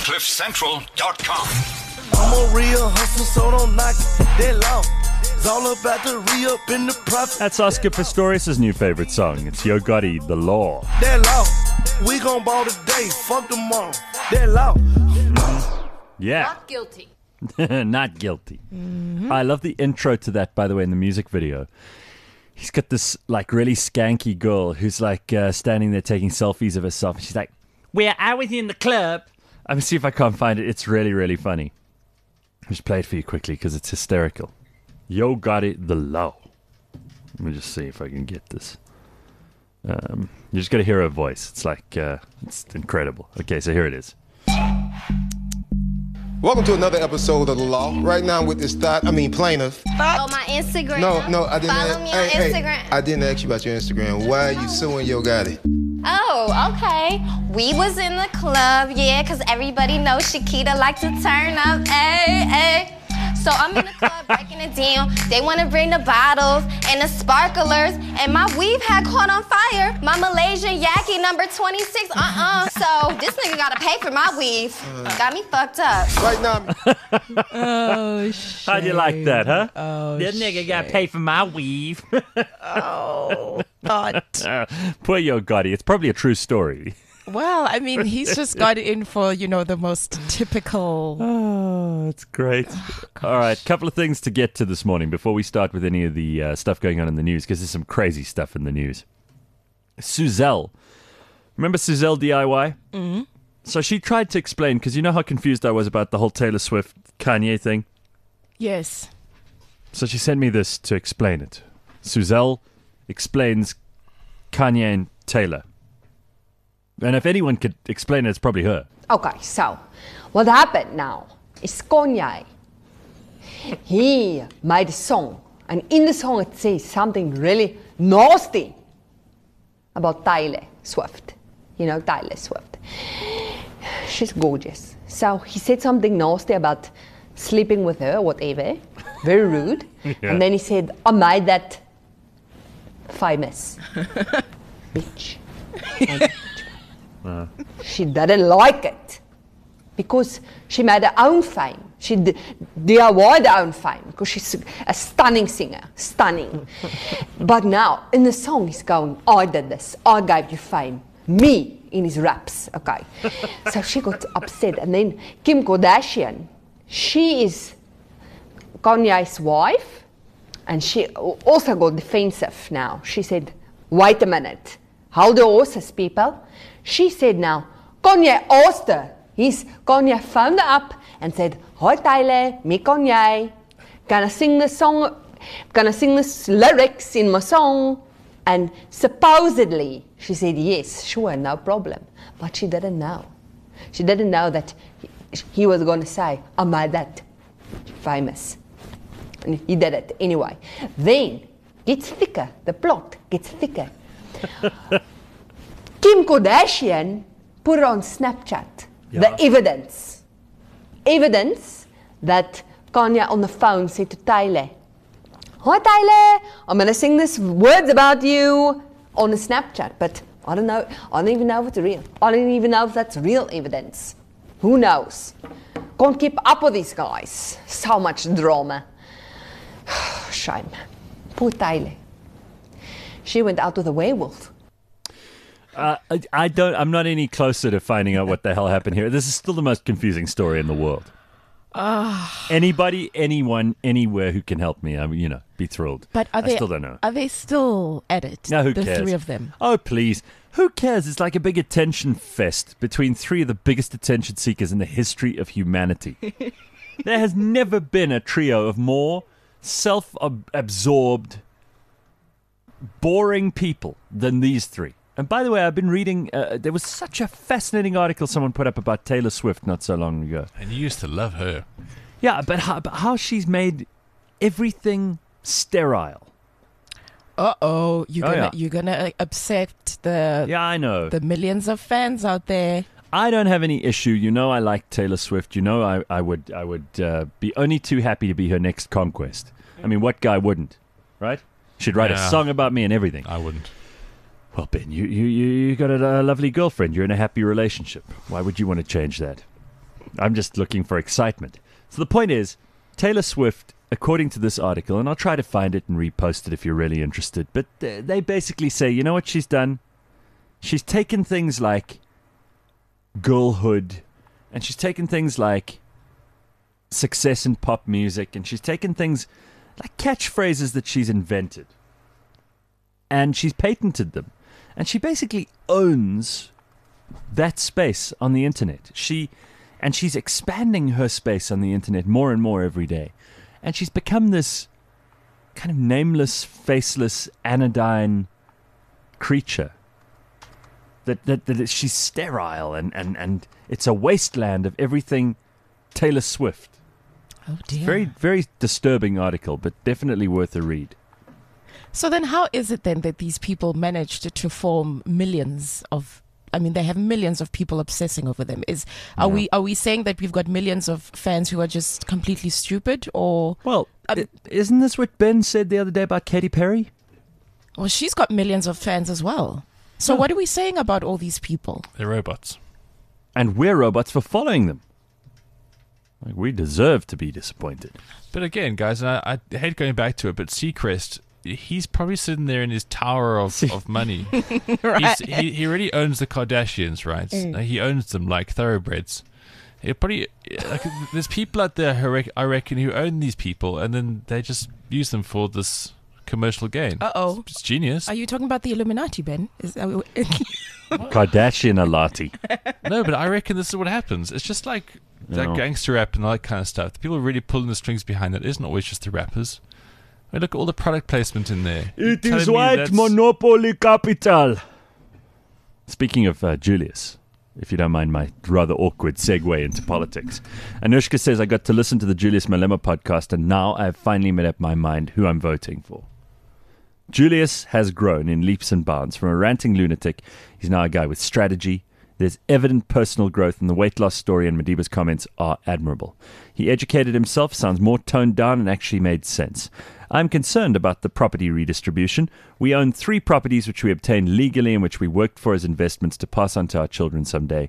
CliffCentral.com. I'm a real hustler, so don't knock it. That long. It's all about the re-up in the profit. That's Oscar Pistorius' new favorite song. It's Yo Gotti, The Law. That long. We gon' ball today. Fuck tomorrow. That long. Yeah. Not guilty. Not guilty. Mm-hmm. I love the intro to that, by the way, in the music video. He's got this, like, really skanky girl who's, like, standing there taking selfies of herself. She's like, "Where I was in the club." I'm going to see if I can't find it. It's really, really funny. I'll just play it for you quickly because it's hysterical. Yo Gotti, The Law. Let me just see if I can get this. You just got to hear her voice. It's like, it's incredible. Okay, so here it is. Welcome to another episode of The Law. Right now I'm with this plaintiff. Oh, my Instagram. No, I didn't. Follow me on Instagram. I didn't ask you about your Instagram. Why are you suing Yo Gotti? Oh, okay. We was in the club, yeah, because everybody knows Shakita like to turn up, ay. So I'm in the club breaking it down. They want to bring the bottles and the sparklers, and my weave had caught on fire. My Malaysian Yaki number 26, So this nigga got to pay for my weave. Got me fucked up. Right now. Oh, shit. How'd you like that, huh? Oh, that nigga got to pay for my weave. Oh, but. Poor Yo Gotti. It's probably a true story. Well, I mean, he's just got in for, the most typical. Oh, that's great. All right, couple of things to get to this morning before we start with any of the stuff going on in the news, because there's some crazy stuff in the news. Suzelle. Remember Suzelle DIY? Mm-hmm. So she tried to explain, because you know how confused I was about the whole Taylor Swift Kanye thing? Yes. So she sent me this to explain it. Suzelle explains Kanye and Taylor. And if anyone could explain it, it's probably her. Okay, so what happened now is Kanye. He made a song, and in the song it says something really nasty about Taylor Swift. You know Taylor Swift. She's gorgeous. So he said something nasty about sleeping with her, whatever. Very rude. Yeah. And then he said, I made that famous. Bitch. She didn't like it because she made her own fame. She DIY'd her own fame because she's a stunning singer, stunning. But now in the song he's going, I did this, I gave you fame, me in his raps, okay. So she got upset, and then Kim Kardashian, she is Kanye's wife, and she also got defensive now. She said, wait a minute, hold the horses, people. She said now, Kanye asked her. Kanye phoned her up and said, hi Taylor, me Kanye. Can I sing this song? Can I sing this lyrics in my song? And supposedly, she said, yes, sure, no problem. But she didn't know. She didn't know that he was going to say, I made that famous. And he did it anyway. Then, gets thicker. The plot gets thicker. Kim Kardashian put on Snapchat the evidence that Kanye on the phone said to Taylor, hi Taylor, I'm going to sing these words about you on a Snapchat, but I don't know, I don't even know if it's real. I don't even know if that's real evidence. Who knows? Can't keep up with these guys. So much drama. Shame. Poor Taylor. She went out with a werewolf. I'm not any closer to finding out what the hell happened here. This is still the most confusing story in the world. Anybody, anyone, anywhere who can help me, be thrilled. But I still don't know. Are they still at it? No, who the cares? Three of them. Oh, please. Who cares? It's like a big attention fest between three of the biggest attention seekers in the history of humanity. There has never been a trio of more self-absorbed, boring people than these three. And by the way, I've been reading, there was such a fascinating article someone put up about Taylor Swift not so long ago. And you used to love her. Yeah, but how she's made everything sterile. You're gonna upset I know the millions of fans out there. I don't have any issue. I like Taylor Swift. I would be only too happy to be her next conquest. I mean, what guy wouldn't, right? She'd write a song about me and everything. I wouldn't. Well, Ben, you got a lovely girlfriend. You're in a happy relationship. Why would you want to change that? I'm just looking for excitement. So the point is, Taylor Swift, according to this article, and I'll try to find it and repost it if you're really interested, but they basically say, you know what she's done? She's taken things like girlhood, and she's taken things like success in pop music, and she's taken things like catchphrases that she's invented, and she's patented them, and she basically owns that space on the internet. She's expanding her space on the internet more and more every day, and she's become this kind of nameless, faceless, anodyne creature. That she's sterile, and it's a wasteland of everything Taylor Swift. Oh dear. Very, very disturbing article, but definitely worth a read. So then how is it then that these people managed to form millions of, I mean, they have millions of people obsessing over them. Are we saying that we've got millions of fans who are just completely stupid, or? Well, isn't this what Ben said the other day about Katy Perry? Well, she's got millions of fans as well. So what are we saying about all these people? They're robots. And we're robots for following them. Like, we deserve to be disappointed. But again, guys, and I hate going back to it, but Seacrest, he's probably sitting there in his tower of money. Right. He already owns the Kardashians, right? He owns them like thoroughbreds. He probably, there's people out there who I reckon who own these people, and then they just use them for this commercial gain. Uh-oh. It's genius. Are you talking about the Illuminati, Ben? Kardashian-alati. No, but I reckon this is what happens. It's just like that gangster rap and all that kind of stuff. The people really pulling the strings behind it isn't always just the rappers. I mean, look at all the product placement in there. It You're is telling me white that's- monopoly capital. Speaking of Julius, if you don't mind my rather awkward segue into politics, Anushka says, I got to listen to the Julius Malema podcast, and now I've finally made up my mind who I'm voting for. Julius has grown in leaps and bounds. From a ranting lunatic, he's now a guy with strategy. There's evident personal growth, and the weight loss story and Madiba's comments are admirable. He educated himself, sounds more toned down, and actually made sense. I'm concerned about the property redistribution. We own 3 properties which we obtained legally and which we worked for as investments to pass on to our children someday.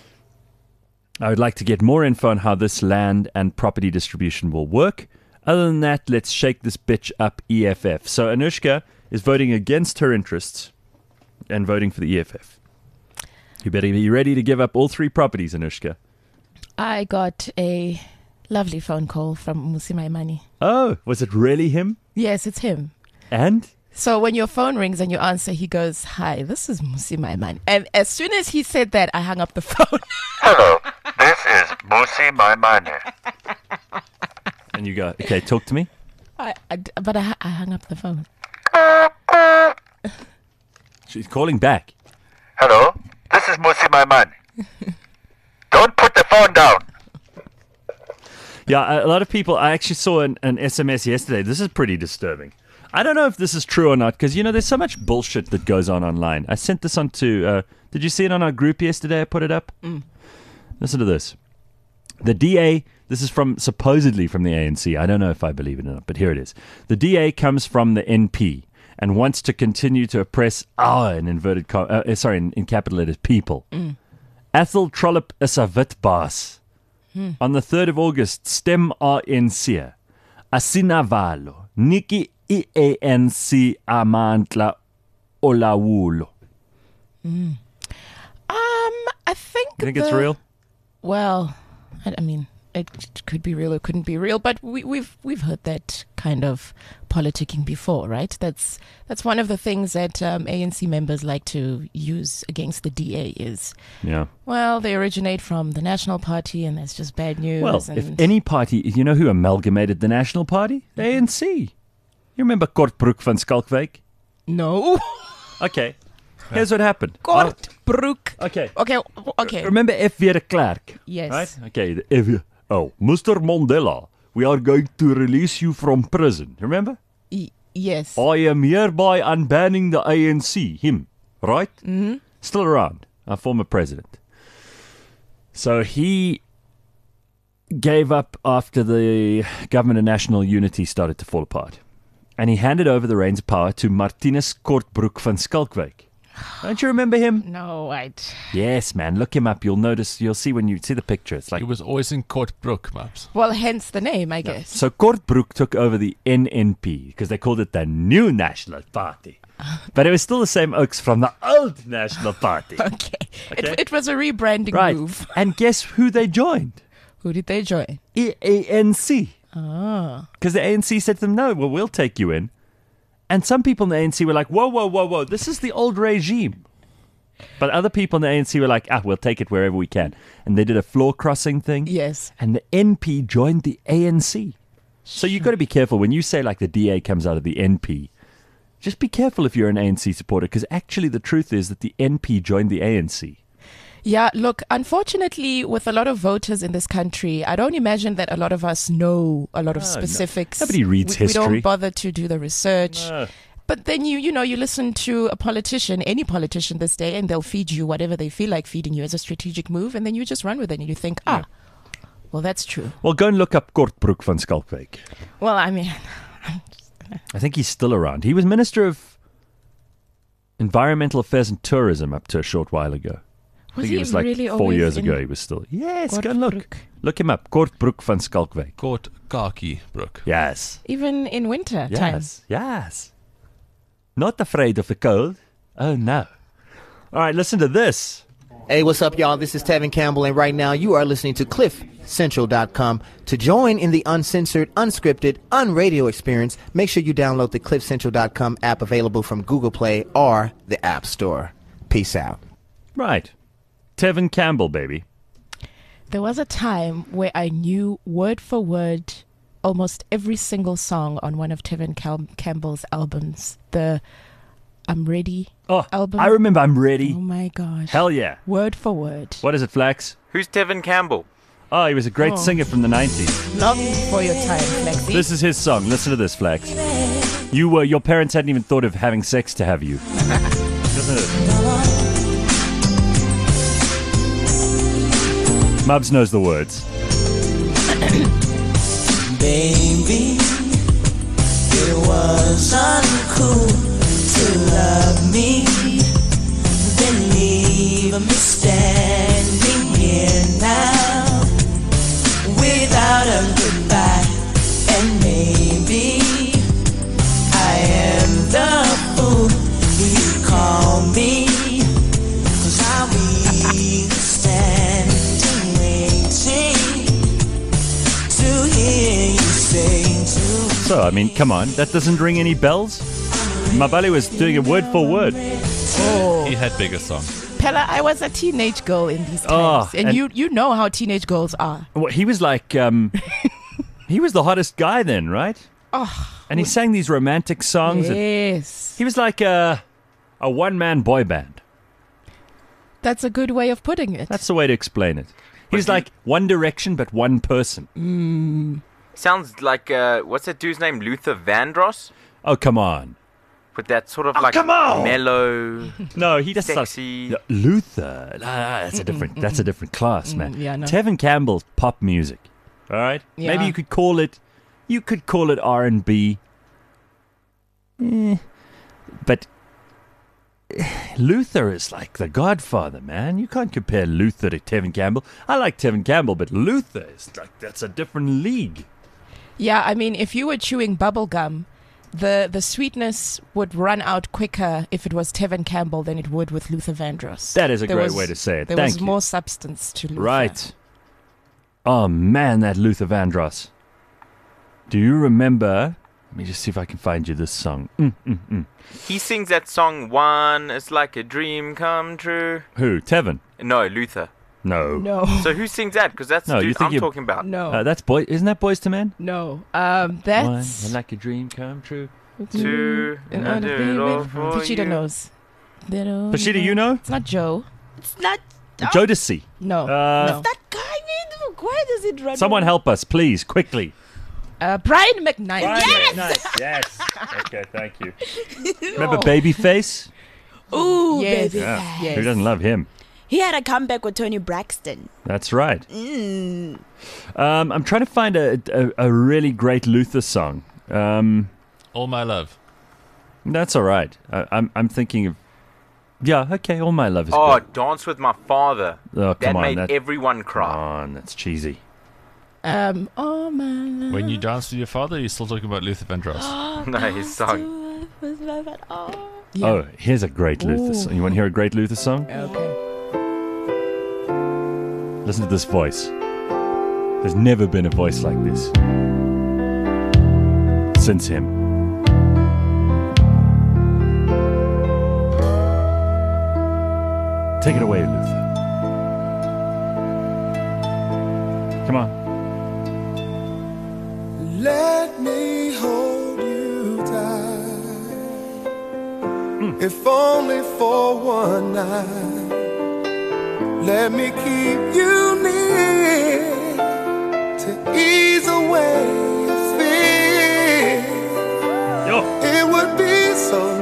I would like to get more info on how this land and property distribution will work. Other than that, let's shake this bitch up, EFF. So Anushka is voting against her interests and voting for the EFF. You better be ready to give up all 3 properties, Anushka. I got a lovely phone call from Musi Maimane. Oh, was it really him? Yes, it's him. And? So when your phone rings and you answer, he goes, "Hi, this is Musi Maimane." And as soon as he said that, I hung up the phone. Hello, this is Musi Maimane. And you go, okay, talk to me. But I hung up the phone. She's calling back. Hello, this is Musi Maimane. Don't put the phone down. Yeah, a lot of people, I actually saw an SMS yesterday. This is pretty disturbing. I don't know if this is true or not, because, you know, there's so much bullshit that goes on online. I sent this on to, did you see it on our group yesterday? I put it up. Listen to this. The DA, this is supposedly from the ANC. I don't know if I believe it or not, but here it is. The DA comes from the NP and wants to continue to oppress our, in capital letters, people. Athol Trollip is a wit baas. On the 3rd of August, stem ANC. Asinavalo. Niki ANC amantla olawulo. I think. You think it's real? Well, I mean, it could be real, it couldn't be real, but we've heard that kind of politicking before, right? That's one of the things that ANC members like to use against the DA is, well, they originate from the National Party, and that's just bad news. Well, if any party, you know who amalgamated the National Party? The ANC. You remember Kortbroek van Skalkwyk? No. Okay. Here's what happened. Kortbroek. Okay. Remember F.V. de Klerk? Yes. Right? Okay. Mr. Mandela, we are going to release you from prison. Remember? Yes. I am hereby unbanning the ANC. Him. Right? Mm-hmm. Still around. Our former president. So he gave up after the government of national unity started to fall apart. And he handed over the reins of power to Martinus Kortbroek van Skalkwyk. Don't you remember him? No, Yes, man. Look him up. You'll see when you see the picture. It's like He was always in Kortbroek, Maps. well, hence the name, I guess. So Kortbroek took over the NNP because they called it the New National Party. But it was still the same oaks from the old National Party. Okay. Okay. It was a rebranding Right. move. And guess who they joined? Who did they join? ANC. Ah. Because the ANC said to them, no, well, we'll take you in. And some people in the ANC were like, whoa, this is the old regime. But other people in the ANC were like, we'll take it wherever we can. And they did a floor crossing thing. Yes. And the NP joined the ANC. So you've got to be careful when you say like the DA comes out of the NP. Just be careful if you're an ANC supporter, because actually the truth is that the NP joined the ANC. Yeah, look, unfortunately, with a lot of voters in this country, I don't imagine that a lot of us know a lot of specifics. Nobody reads We history. don't bother to do the research. No. But then you listen to a politician, any politician this day, and they'll feed you whatever they feel like feeding you as a strategic move, and then you just run with it and you think, well, that's true. Well, go and look up Kortbroek van Schalkwyk. Well, I mean, I think he's still around. He was Minister of Environmental Affairs and Tourism up to a short while ago. I think it was like really 4 always years in ago he was still. Yes, go and Kortbroek? look. Look him up. Kortbroek van Schalkwyk. Kortkakiebroek. Yes. Even in winter time. Yes. Not afraid of the cold. Oh, no. All right, listen to this. Hey, what's up, y'all? This is Tevin Campbell, and right now you are listening to CliffCentral.com. To join in the uncensored, unscripted, unradio experience, make sure you download the CliffCentral.com app available from Google Play or the App Store. Peace out. Right. Tevin Campbell, baby. There was a time where I knew word for word almost every single song on one of Tevin Campbell's albums. The I'm Ready album. I remember I'm Ready. Oh my gosh. Hell yeah. Word for word. What is it, Flax? Who's Tevin Campbell? Oh, he was a great singer from the 90s. Long before your time, Flexi. This is his song. Listen to this, Flax. Your parents hadn't even thought of having sex to have you. Listen to this. Mubs knows the words. Baby, it was uncool to love me, then leave me standing here now without a goodbye. And maybe I am the fool you call me, 'cause I'll be standing waiting to hear you say to. So, I mean, come on. That doesn't ring any bells? Mabali was doing it word for word. He had bigger songs. Pella, I was a teenage girl in these times. And you know how teenage girls are. Well, he was like, he was the hottest guy then, right? And he sang these romantic songs. Yes. He was like a one-man boy band. That's a good way of putting it. That's the way to explain it. He was like One Direction, but one person. Sounds like, what's that dude's name? Luther Vandross? Oh, come on. With that sort of come on! mellow, No, he just sexy. Luther. That's a different class, man. yeah, no. Tevin Campbell's pop music. All right? Yeah. Maybe you could call it R&B. But Luther is like the godfather, man. You can't compare Luther to Tevin Campbell. I like Tevin Campbell, but Luther is like, that's a different league. Yeah, I mean, if you were chewing bubble gum, the sweetness would run out quicker if it was Tevin Campbell than it would with Luther Vandross. That is a great way to say it. There Thank was you. more substance to Luther. Right. Oh, man, that Luther Vandross. Do you remember? Let me just see if I can find you this song. He sings that song, One is like a dream come true. Who? Tevin? No, Luther. No. No. So who sings that? Because that's No, the you dude think I'm you- talking about. No. That's boy. Isn't that Boys to Men? No. One, That's... like a dream come true. Two, and I do it all for Pachita you. knows. Pachita, you know? It's not Joe. It's not. Jodeci. No. Uh, That guy, man. Why does it run? Someone help us, please, quickly. Brian McKnight. Yes! Yes. Okay, thank you. Remember Babyface? Ooh, Yes. baby. Yeah. Yes. Who doesn't love him? He had a comeback with Tony Braxton. That's right. I'm trying to find a really great Luther song. All My Love. That's all right. I'm thinking of Yeah, okay, All My Love is Oh, good. Dance with My Father. Oh, That come on. made everyone cry. Come on, that's cheesy. Oh my love. When you dance with your father, you're still talking about Luther Vandross. No, his song. Yeah. Oh, here's a great Luther song. You want to hear a great Luther song? Okay. Listen to this voice. There's never been a voice like this since him. Take it away, Luther. Come on. Let me hold you tight, if only for one night. Let me keep you near to ease away your fear. It would be so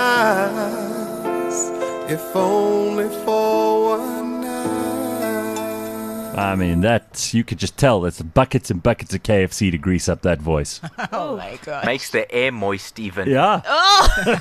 nice if only for one night. I mean, that's, you could just tell that's buckets and buckets of KFC to grease up that voice. Oh my god. Makes the air moist even. Yeah. Oh.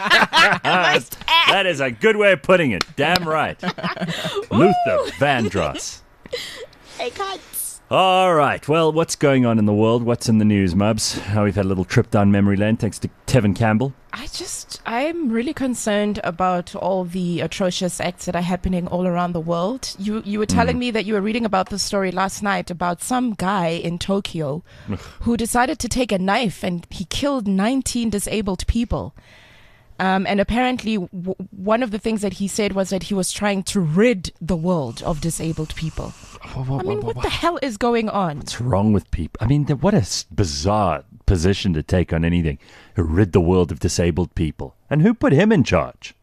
That is a good way of putting it. Damn right. Luther Vandross. I can't. All right. Well, what's going on in the world? What's in the news, Mubs? We've had a little trip down memory lane thanks to Tevin Campbell. I'm really concerned about all the atrocious acts that are happening all around the world. You were telling me that you were reading about the story last night about some guy in Tokyo who decided to take a knife and he killed 19 disabled people. And apparently one of the things that he said was that he was trying to rid the world of disabled people. I mean, what the hell is going on? What's wrong with people? I mean, what a bizarre position to take on anything. Rid the world of disabled people. And who put him in charge?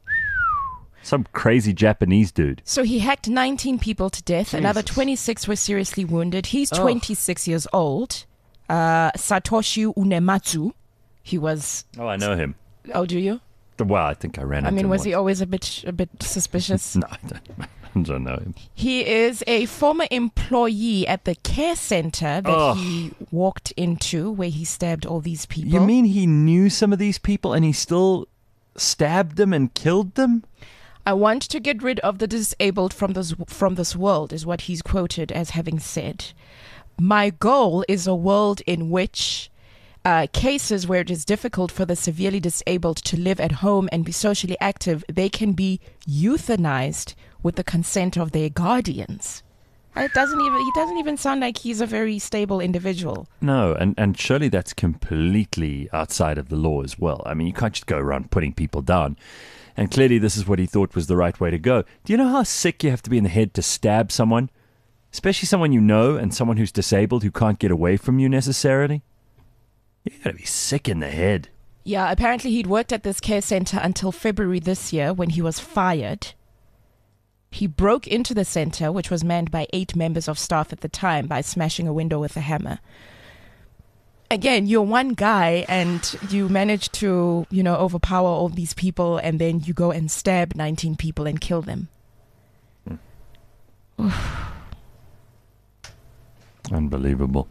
Some crazy Japanese dude. So he hacked 19 people to death. Jesus. Another 26 were seriously wounded. He's 26 years old. Satoshi Unematsu. He was... Oh, I know him. Oh, do you? Well, I think I ran into him. I mean, was once. he always a bit suspicious? No, I don't know him. He is a former employee at the care center that he walked into where he stabbed all these people. You mean he knew some of these people and he still stabbed them and killed them? I want to get rid of the disabled from this world, is what he's quoted as having said. My goal is a world in which cases where it is difficult for the severely disabled to live at home and be socially active, they can be euthanized with the consent of their guardians. He doesn't even sound like he's a very stable individual. No, and surely that's completely outside of the law as well. I mean, you can't just go around putting people down. And clearly this is what he thought was the right way to go. Do you know how sick you have to be in the head to stab someone? Especially someone you know and someone who's disabled who can't get away from you necessarily? You gotta be sick in the head. Yeah, apparently he'd worked at this care center until February this year when he was fired. He broke into the center, which was manned by 8 members of staff at the time, by smashing a window with a hammer. Again, you're one guy and you manage to, overpower all these people, and then you go and stab 19 people and kill them. Unbelievable.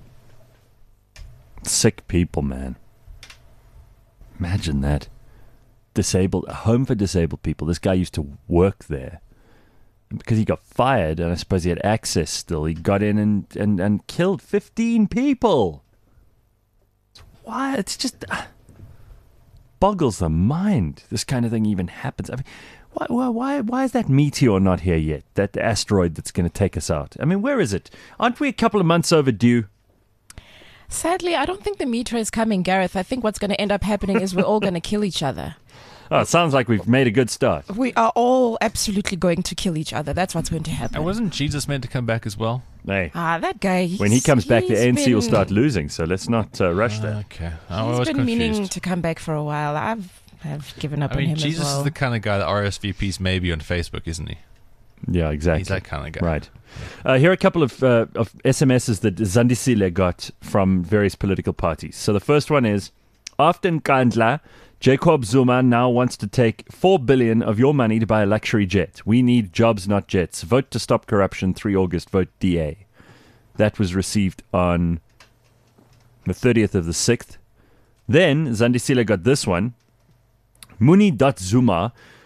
Sick people, man. Imagine that. A home for disabled people. This guy used to work there. And because he got fired, and I suppose he had access still, he got in and killed 15 people. Why? It's just boggles the mind. This kind of thing even happens. I mean, why is that meteor not here yet? That asteroid that's going to take us out. I mean, where is it? Aren't we a couple of months overdue? Sadly, I don't think the meteor is coming, Gareth. I think what's going to end up happening is we're all going to kill each other. Oh, it sounds like we've made a good start. We are all absolutely going to kill each other. That's what's going to happen. And wasn't Jesus meant to come back as well? Hey. That guy. When he comes back, the ANC will start losing, so let's not rush that. Okay. He's been meaning to come back for a while. I've given up on him Jesus as well. is the kind of guy that RSVPs maybe on Facebook, isn't he? Yeah, exactly. He's that kind of guy. Right. Here are a couple of SMSs that Zandisile got from various political parties. So the first one is, after Nkandla, Jacob Zuma now wants to take 4 billion of your money to buy a luxury jet. We need jobs, not jets. Vote to stop corruption, 3 August, vote DA. That was received on the 30th of the 6th. Then Zandisile got this one. Muni.Zuma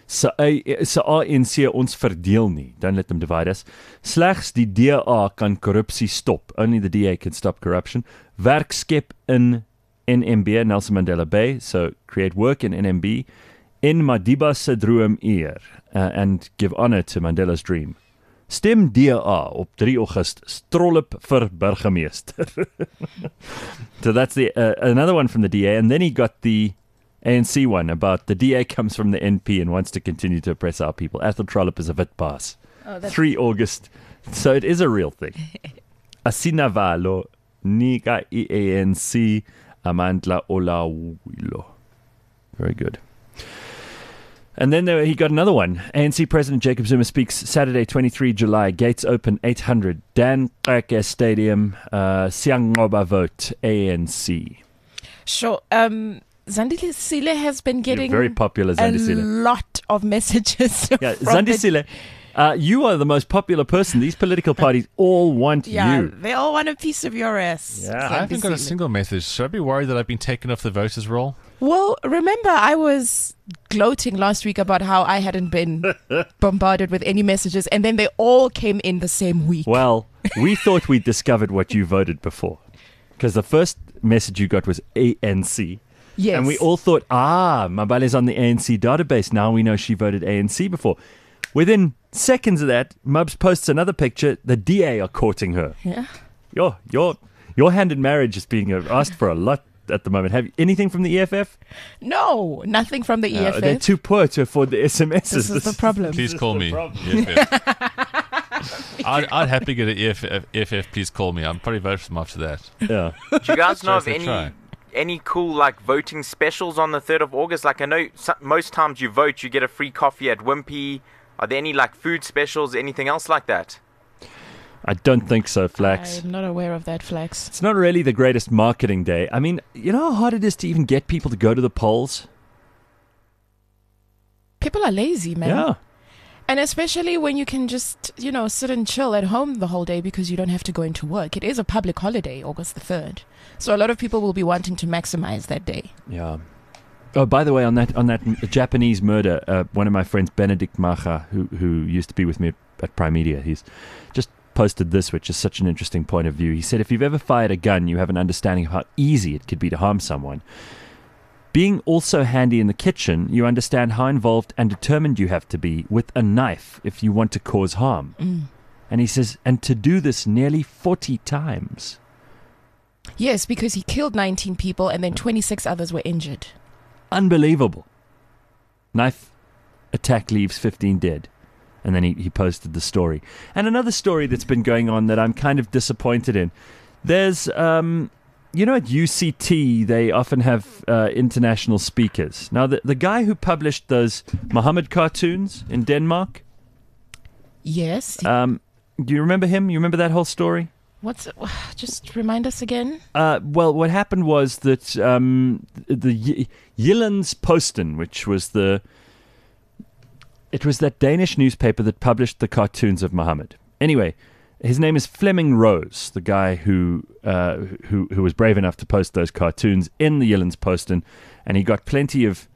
Sa ANC ons verdeel nie. Don't let them divide us. Slegs die DA kan korrupsie stop. Only the DA can stop corruption. Werk skep in NMB, Nelson Mandela Bay. So create work in NMB. In Madiba se droom eer. And give honor to Mandela's dream. Stem DA op 3 Augustus. Trollop vir burgemeester. So that's the another one from the DA. And then he got the ANC one about the DA comes from the NP and wants to continue to oppress our people. Athol Trollop is a witbaas. 3 August. So it is a real thing. Asinavalo nika ANC Amandla Olawilo. Very good. And then he got another one. ANC President Jacob Zuma speaks Saturday, 23 July. Gates open 800. Dan Keke Stadium. Siyanqoba vote. ANC. Sure. Zandisile has been getting very popular, Zandisile. a lot of messages. Yeah, Zandisile, you are the most popular person. These political parties all want you. They all want a piece of your ass. Yeah, I haven't got a single message. Should I be worried that I've been taken off the voters roll? Well, remember I was gloating last week about how I hadn't been bombarded with any messages, and then they all came in the same week. Well, we thought we'd discovered what you voted before, because the first message you got was ANC. Yes. And we all thought, Mabale's on the ANC database. Now we know she voted ANC before. Within seconds of that, Mubs posts another picture. The DA are courting her. Yeah. Your hand in marriage is being asked for a lot at the moment. Have you anything from the EFF? No, nothing from the EFF. They're too poor to afford the SMSs. This is the problem. Please call me. I'd happily get an EFF. Please call me. I'm probably vote for them after that. Yeah. Do you guys know of any cool like voting specials on the 3rd of August? Like I know most times you vote, you get a free coffee at Wimpy. Are there any like food specials, anything else like that? I don't think so, Flax. I'm not aware of that, Flax. It's not really the greatest marketing day. I mean, you know how hard it is to even get people to go to the polls? People are lazy, man. Yeah. And especially when you can just, sit and chill at home the whole day because you don't have to go into work. It is a public holiday, August the 3rd. So a lot of people will be wanting to maximize that day. Yeah. Oh, by the way, on that Japanese murder, one of my friends, Benedict Macha, who used to be with me at Prime Media, he's just posted this, which is such an interesting point of view. He said, if you've ever fired a gun, you have an understanding of how easy it could be to harm someone. Being also handy in the kitchen, you understand how involved and determined you have to be with a knife if you want to cause harm. And he says, and to do this nearly 40 times. Yes, because he killed 19 people and then 26 others were injured. Unbelievable. Knife attack leaves 15 dead. And then he posted the story. And another story that's been going on that I'm kind of disappointed in. There's, at UCT, they often have international speakers. Now, the guy who published those Muhammad cartoons in Denmark. Yes. Do you remember him? You remember that whole story? Just remind us again. Well, what happened was that the Jyllands-Posten, which was it was that Danish newspaper that published the cartoons of Muhammad. Anyway, his name is Flemming Rose, the guy who was brave enough to post those cartoons in the Jyllands-Posten, and he got plenty of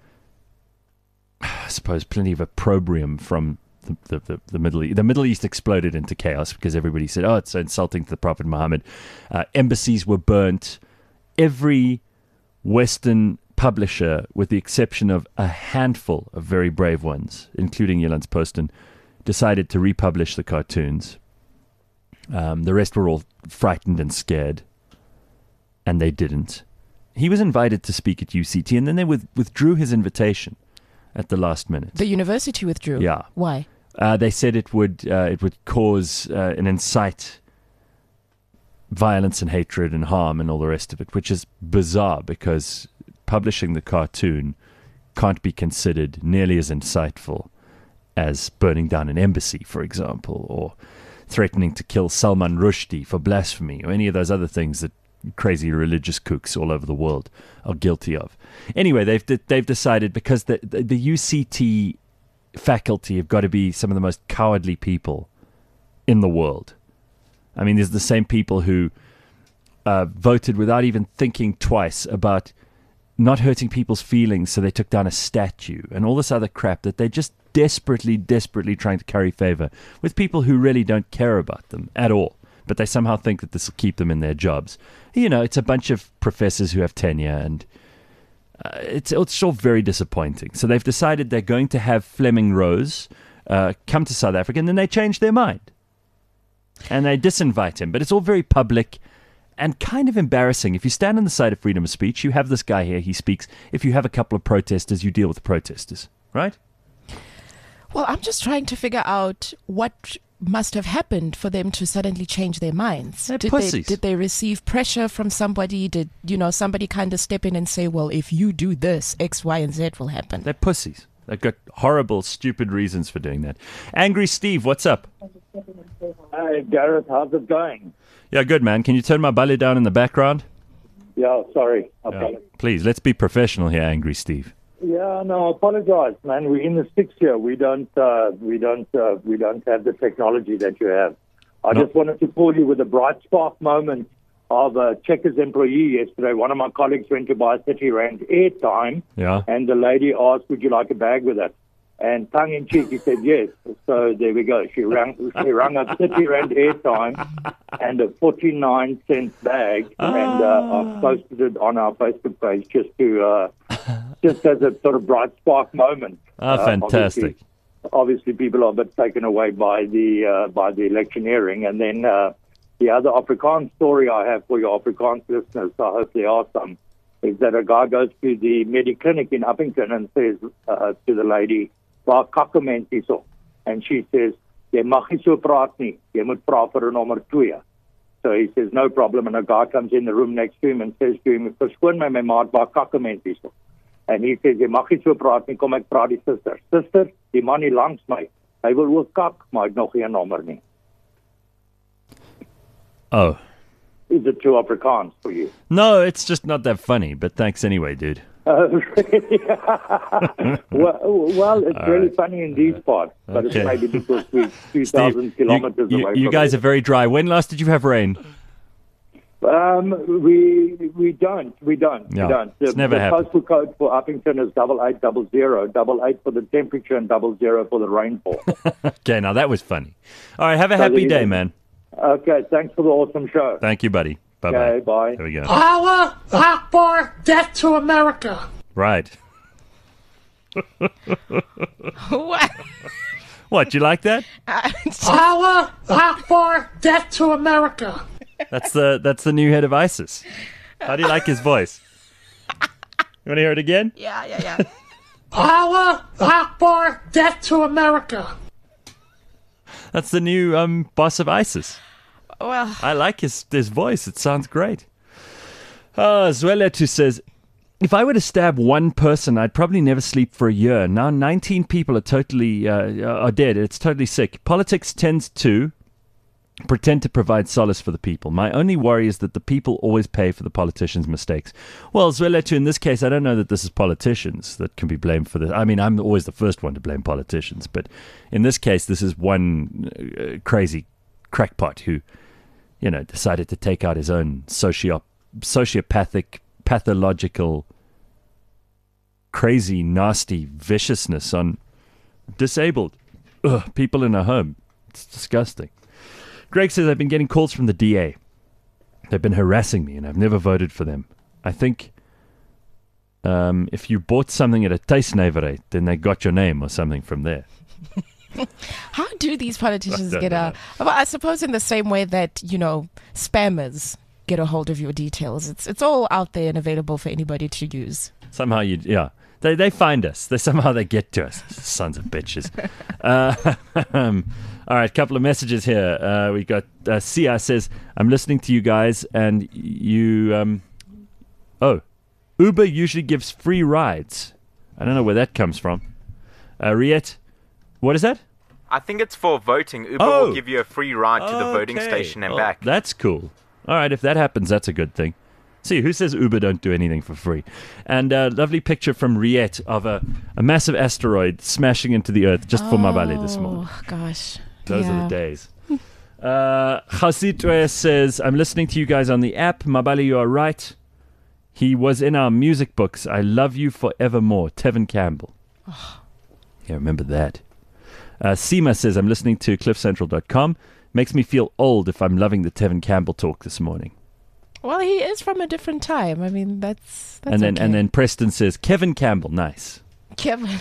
opprobrium from the Middle East. The Middle East exploded into chaos because everybody said, it's so insulting to the Prophet Muhammad. Embassies were burnt. Every Western publisher, with the exception of a handful of very brave ones, including Jyllands-Posten, decided to republish the cartoons. The rest were all frightened and scared, and they didn't. He was invited to speak at UCT, and then they withdrew his invitation at the last minute. The university withdrew? Yeah. Why? They said it would cause and incite violence and hatred and harm and all the rest of it, which is bizarre because publishing the cartoon can't be considered nearly as insightful as burning down an embassy, for example, or threatening to kill Salman Rushdie for blasphemy, or any of those other things that crazy religious kooks all over the world are guilty of. Anyway, they've decided, because the UCT faculty have got to be some of the most cowardly people in the world. I mean, there's the same people who voted without even thinking twice about not hurting people's feelings, so they took down a statue and all this other crap that they're just desperately trying to curry favor with people who really don't care about them at all. But they somehow think that this will keep them in their jobs. It's a bunch of professors who have tenure, and it's all very disappointing. So they've decided they're going to have Fleming Rose come to South Africa, and then they change their mind. And they disinvite him. But it's all very public and kind of embarrassing. If you stand on the side of freedom of speech, you have this guy here, he speaks. If you have a couple of protesters, you deal with the protesters, right? Well, I'm just trying to figure out what must have happened for them to suddenly change their minds. They're Did pussies. they receive pressure from somebody? Did somebody kind of step in and say, well, if you do this, X, Y, and Z will happen? They're pussies. They've got horrible, stupid reasons for doing that. Angry Steve, what's up? Hi, Gareth. How's it going? Yeah, good, man. Can you turn my belly down in the background? Yeah, sorry. Yeah. Please, let's be professional here, Angry Steve. Yeah, no, I apologize, man. We're in the sixth year. We don't have the technology that you have. I just wanted to call you with a bright spark moment of a Checkers employee yesterday. One of my colleagues went to buy 30 Rand airtime, and the lady asked, would you like a bag with it? And tongue in cheek, he said yes. So there we go. She rang up 30 Rand airtime and a 49-cent bag, and I've posted it on our Facebook page just as a sort of bright spark moment. Fantastic. Obviously, people are a bit taken away by the electioneering. And then the other Afrikaans story I have for your Afrikaans listeners, I hope there are some, is that a guy goes to the Mediclinic in Uppington and says to the lady, "Waar kakke mens hierso?" And she says, "Jy mag nie so praat nie. Jy moet praat vir 'n nommer 2." So he says, no problem. And a guy comes in the room next to him and says to him, "Verskoon my maat, waar kakke mens hierso?" And he says, "Jy mag nie so praat nie, kom ek praat die suster. Suster, die man hier langs my, hy wil ook kak, maar hy het nog geen nommer nie." Oh. Is it too Afrikaans for you? No, it's just not that funny, but thanks anyway, dude. Well, it's really funny in these parts, but it's maybe because we're 2,000 kilometers away from you guys are very dry. When last did you have rain? We don't. Yeah, it's never the happened. postal code for Uppington is 8800, 88 for the temperature and 00 for the rainfall. Okay, now that was funny. All right, have a happy day, man. Okay, thanks for the awesome show. Thank you, buddy. Bye-bye. Okay, bye. There we go. Allah Akbar, death to America. Right. What? What, you like that? Allah Akbar, death to America. That's the new head of ISIS. How do you like his voice? You want to hear it again? Yeah. Allah Akbar, death to America. That's the new boss of ISIS. Well, I like his voice. It sounds great. Zweletu says, if I were to stab one person, I'd probably never sleep for a year. Now 19 people are totally are dead. It's totally sick. Politics tends to pretend to provide solace for the people. My only worry is that the people always pay for the politicians' mistakes. Well, Zweletu, in this case, I don't know that this is politicians that can be blamed for this. I mean, I'm always the first one to blame politicians, but in this case, this is one crazy crackpot who, decided to take out his own sociopathic, pathological, crazy, nasty viciousness on disabled people in a home. It's disgusting. Greg says, I've been getting calls from the DA. They've been harassing me, and I've never voted for them. I think if you bought something at a tuisnywerheid, then they got your name or something from there. How do these politicians get know. well, I suppose in the same way that, spammers get a hold of your details. It's all out there and available for anybody to use. Somehow they find us. They get to us. Sons of bitches. All right, couple of messages here. We got Sia says, I'm listening to you guys, and you Uber usually gives free rides. I don't know where that comes from. Riet, what is that? I think it's for voting. Uber will give you a free ride to the voting station and back. That's cool. All right, if that happens, that's a good thing. See, who says Uber don't do anything for free? And a lovely picture from Riet of a massive asteroid smashing into the earth just for Mabale this morning. Oh, gosh. Those are the days. Chasitwe says, I'm listening to you guys on the app. Mabale, you are right. He was in our music books. I love you forevermore. Tevin Campbell. Yeah, remember that. Seema says, I'm listening to cliffcentral.com. Makes me feel old if I'm loving the Tevin Campbell talk this morning. Well, he is from a different time. I mean, that's And then okay. and then Preston says, Kevin Campbell, nice. Kevin.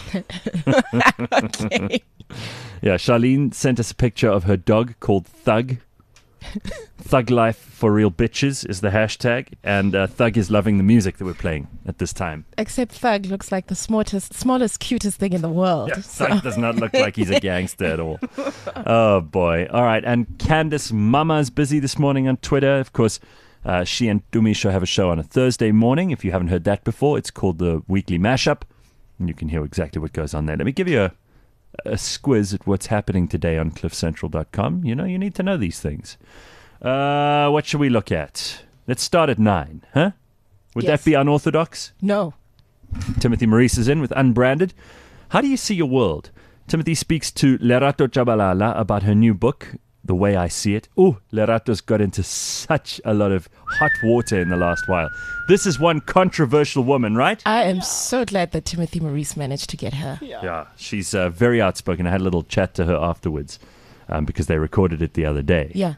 Okay. Yeah, Charlene sent us a picture of her dog called Thug. Thug Life for Real Bitches is the hashtag, and Thug is loving the music that we're playing at this time. Except Thug looks like the smallest, cutest thing in the world. Yeah, Thug does not look like he's a gangster at all. Oh, boy. All right, and Candace Mama's busy this morning on Twitter. Of course, she and Dumisho have a show on a Thursday morning. If you haven't heard that before, it's called the Weekly Mashup, and you can hear exactly what goes on there. Let me give you a squiz at what's happening today on cliffcentral.com. You know, you need to know these things. What should we look at? Let's start at 9, huh? Would Yes. that be unorthodox? No. Timothy Maurice is in with Unbranded. How do you see your world? Timothy speaks to Lerato Chabalala about her new book, The Way I See It. Oh, Lerato's got into such a lot of hot water in the last while. This is one controversial woman, right? I am so glad that Timothy Maurice managed to get her. Yeah, she's very outspoken. I had a little chat to her afterwards because they recorded it the other day. Yeah.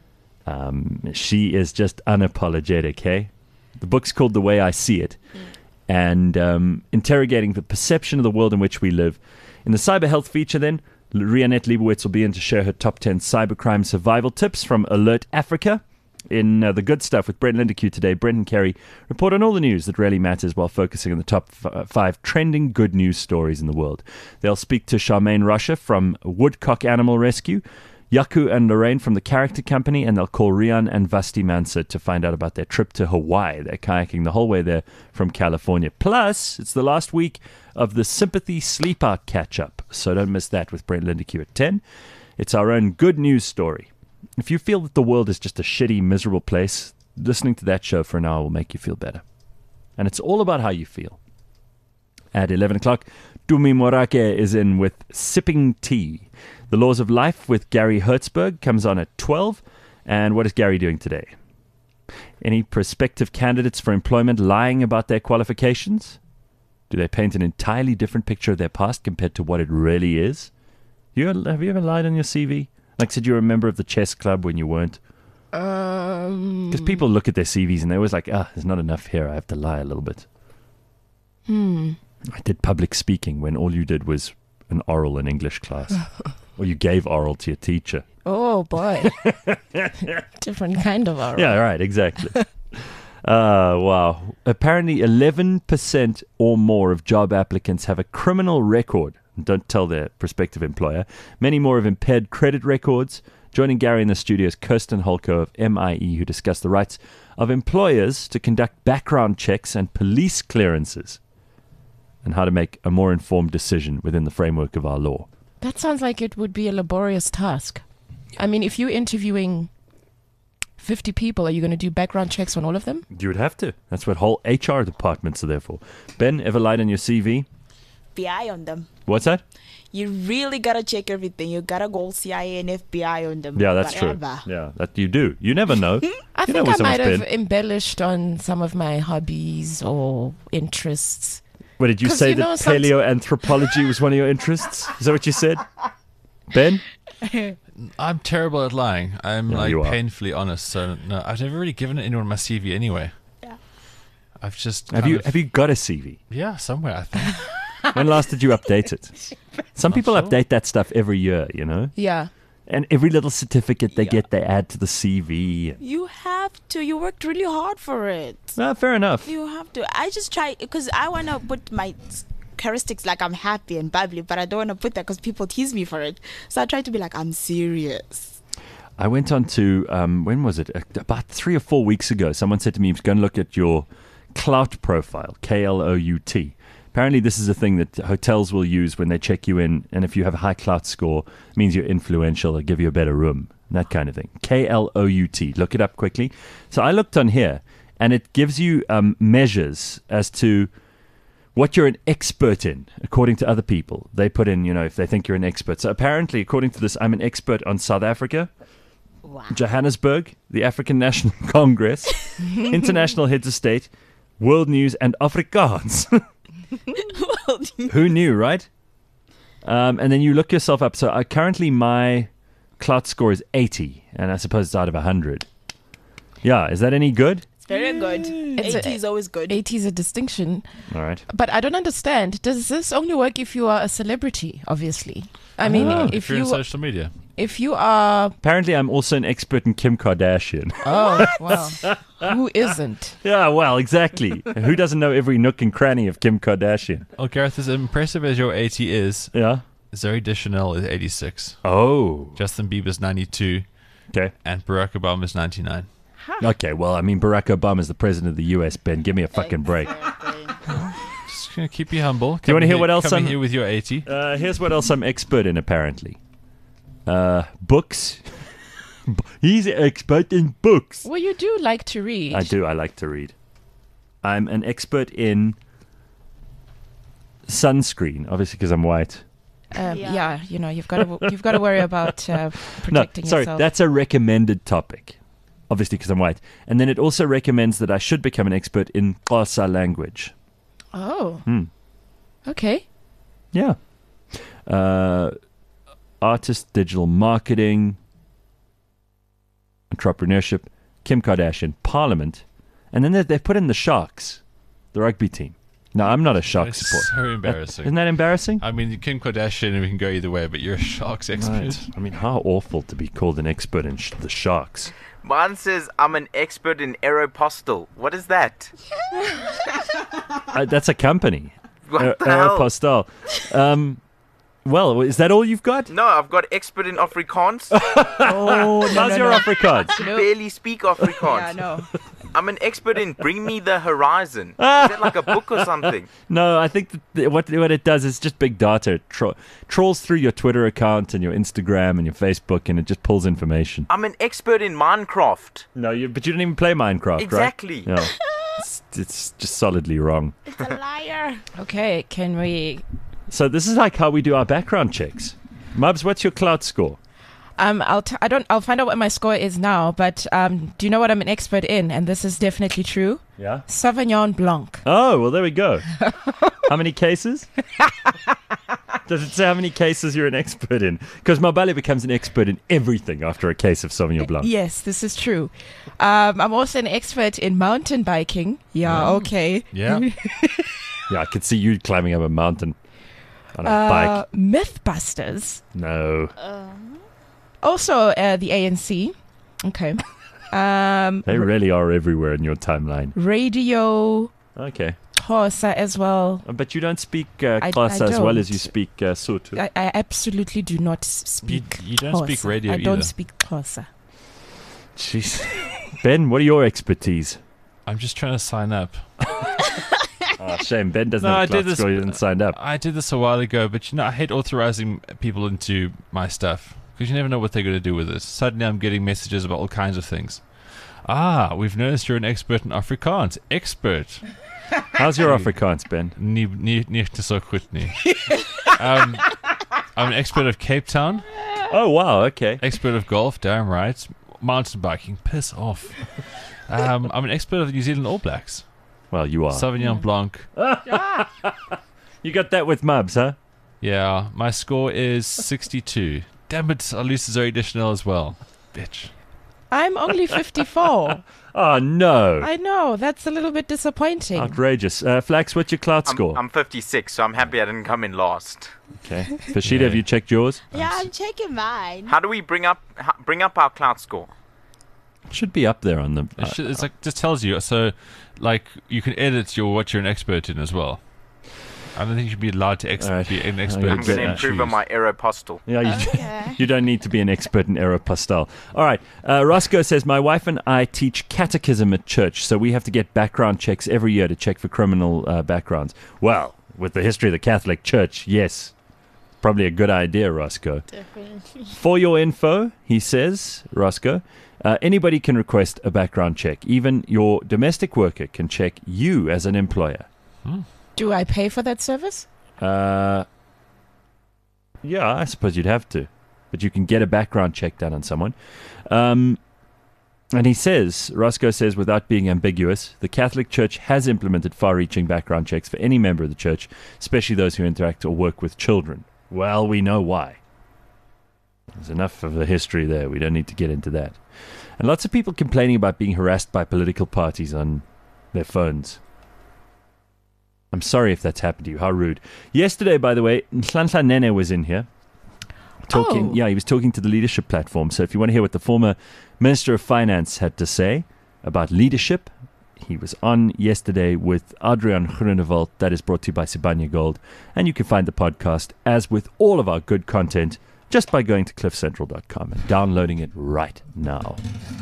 She is just unapologetic, hey? The book's called The Way I See It, and interrogating the perception of the world in which we live. In the cyber health feature, then, Rianette Leibowitz will be in to share her top 10 cybercrime survival tips from Alert Africa. In the good stuff with Brent Lindeque today, Brent and Kerry report on all the news that really matters while focusing on the top 5 trending good news stories in the world. They'll speak to Charmaine Russia from Woodcock Animal Rescue, Yaku and Lorraine from the Character Company, and they'll call Rian and Vasti Mansa to find out about their trip to Hawaii. They're kayaking the whole way there from California. Plus, it's the last week of the Sympathy Sleep Out catch-up, so don't miss that with Brent Lindeque at 10. It's our own good news story. If you feel that the world is just a shitty, miserable place, listening to that show for an hour will make you feel better. And it's all about how you feel. At 11 o'clock, Dumi Morake is in with Sipping Tea. The Laws of Life with Gary Hertzberg comes on at 12. And what is Gary doing today? Any prospective candidates for employment lying about their qualifications? Do they paint an entirely different picture of their past compared to what it really is? Have you ever lied on your CV? Like, said you were a member of the chess club when you weren't? Because people look at their CVs and they're always like, there's not enough here. I have to lie a little bit. I did public speaking when all you did was an oral in English class. Or you gave oral to your teacher. Oh, boy. Different kind of oral. Yeah, right, exactly. Wow. Apparently 11% or more of job applicants have a criminal record. Don't tell their prospective employer. Many more have impaired credit records. Joining Gary in the studio is Kirsten Holko of MIE, who discussed the rights of employers to conduct background checks and police clearances, and how to make a more informed decision within the framework of our law. That sounds like it would be a laborious task. I mean, if you're interviewing 50 people, are you going to do background checks on all of them? You would have to. That's what whole HR departments are there for. Ben, ever lied on your CV? FBI on them. What's that? You really gotta check everything. You gotta go CIA and FBI on them. Yeah, that's Whatever. true. Yeah, that you do. You never know. I You know think where I might someone's have been. embellished on some of my hobbies or interests. What, did you 'Cause, say you know, that paleoanthropology was one of your interests? Is that what you said? Ben? I'm terrible at lying. I'm Yeah, you are. painfully honest. So no, I've never really given anyone my CV anyway. Yeah. I've just Have you got a CV? Yeah, somewhere I think. When last did you update it? Some people update that stuff every year, you know? Yeah. And every little certificate they get, they add to the CV. You have to. You worked really hard for it. Fair enough. You have to. I just try because I want to put my characteristics like I'm happy and bubbly, but I don't want to put that because people tease me for it. So I try to be like, I'm serious. I went on to, when was it? About 3 or 4 weeks ago, someone said to me, go and look at your Clout profile, Klout. Apparently, this is a thing that hotels will use when they check you in, and if you have a high Clout score, it means you're influential, they'll give you a better room, that kind of thing. Klout. Look it up quickly. So I looked on here, and it gives you measures as to what you're an expert in, according to other people. They put in, if they think you're an expert. So apparently, according to this, I'm an expert on South Africa, Johannesburg, the African National Congress, international heads of state, world news, and Afrikaans. Who knew, right? And then you look yourself up. So currently my clout score is 80, and I suppose it's out of 100. Yeah, is that any good? It's very good. 80 is always good. 80 is a distinction. All right. But I don't understand. Does this only work if you are a celebrity, obviously? I mean, if you're in social media. If you are... Apparently, I'm also an expert in Kim Kardashian. Oh, wow. Who isn't? Yeah, well, exactly. Who doesn't know every nook and cranny of Kim Kardashian? Oh, Gareth, as impressive as your 80 is, Zooey Deschanel is 86. Oh. Justin Bieber's 92. Okay. And Barack Obama's 99. Okay, well, I mean, Barack Obama is the president of the U.S., Ben. Give me a fucking break. Just going to keep you humble. Do you want to hear what else I'm here with your 80? Here's what else I'm expert in, apparently. Books. He's an expert in books. Well, you do like to read. I do. I like to read. I'm an expert in sunscreen, obviously because I'm white. Yeah, you know, you've got to worry about protecting sorry, yourself. that's a recommended topic, obviously because I'm white. And then it also recommends that I should become an expert in Xhosa language. Oh. Okay. Yeah. Artist, digital marketing, entrepreneurship, Kim Kardashian, Parliament, and then they've put in the Sharks, the rugby team. No, I'm not a Sharks supporter. So embarrassing. Isn't that embarrassing? I mean, Kim Kardashian, we can go either way, but you're a Sharks expert. Right. I mean, how awful to be called an expert in the Sharks. Mine says I'm an expert in Aeropostale. What is that? That's a company. What the hell? Aeropostale. Well, is that all you've got? No, I've got expert in Afrikaans. How's your Afrikaans? I barely speak Afrikaans. Yeah, no. I'm an expert in Bring Me the Horizon. Is that like a book or something? No, I think what it does is just big data. It trawls through your Twitter account and your Instagram and your Facebook, and it just pulls information. I'm an expert in Minecraft. No, but you don't even play Minecraft, exactly. right? Exactly. No. It's just solidly wrong. It's a liar. Okay, can we... So this is like how we do our background checks. Mubs, what's your clout score? I'll find out what my score is now, but do you know what I'm an expert in? And this is definitely true. Yeah. Sauvignon Blanc. Oh, well, there we go. How many cases? Does it say how many cases you're an expert in? Because Mabale becomes an expert in everything after a case of Sauvignon Blanc. Yes, this is true. I'm also an expert in mountain biking. Yeah, okay. Yeah. Yeah, I could see you climbing up a mountain on a bike. Mythbusters. No. Also, the ANC. Okay. They really are everywhere in your timeline. Radio. Okay. Xhosa as well. But you don't speak Xhosa as well as you speak Sotho. I absolutely do not speak You don't Xhosa. speak radio I either. don't speak Xhosa. Jeez. Ben, what are your expertise? I'm just trying to sign up. Oh, shame. Ben doesn't have a clout score. He didn't sign up. I did this a while ago, but I hate authorizing people into my stuff because you never know what they're going to do with it. Suddenly I'm getting messages about all kinds of things. We've noticed you're an expert in Afrikaans. Expert. How's your Afrikaans, Ben? Nicht so goed nie. I'm an expert of Cape Town. Oh, wow. Okay. Expert of golf. Damn right. Mountain biking. Piss off. I'm an expert of the New Zealand All Blacks. Well, you are. Sauvignon Blanc. You got that with Mubs, huh? Yeah, my score is 62. Damn it, I lose to Zooey Deschanel as well. Bitch. I'm only 54. Oh, no. I know. That's a little bit disappointing. Outrageous. Flax, what's your clout score? I'm 56, so I'm happy I didn't come in last. Okay. Fashida, have you checked yours? Yeah, I'm checking mine. How do we bring up our clout score? It should be up there on the... It's like just tells you. So, like, you can edit what you're an expert in as well. I don't think you should be allowed to be an expert. I'm going to improve on my Aeropostale. Yeah, you don't need to be an expert in Aeropostale. All right. Roscoe says, my wife and I teach catechism at church, so we have to get background checks every year to check for criminal backgrounds. Well, with the history of the Catholic Church, yes. Probably a good idea, Roscoe. Definitely. For your info, he says, Roscoe, anybody can request a background check. Even your domestic worker can check you as an employer. Do I pay for that service? Yeah, I suppose you'd have to. But you can get a background check done on someone. And he says, Roscoe says, without being ambiguous, the Catholic Church has implemented far-reaching background checks for any member of the church, especially those who interact or work with children. Well, we know why. There's enough of a history there. We don't need to get into that. And lots of people complaining about being harassed by political parties on their phones. I'm sorry if that's happened to you. How rude. Yesterday, by the way, Nhlanhla Nene was in here. Talking, he was talking to the leadership platform. So if you want to hear what the former Minister of Finance had to say about leadership, he was on yesterday with Adrian Groenewald. That is brought to you by Sibanye Gold. And you can find the podcast, as with all of our good content, just by going to cliffcentral.com and downloading it right now.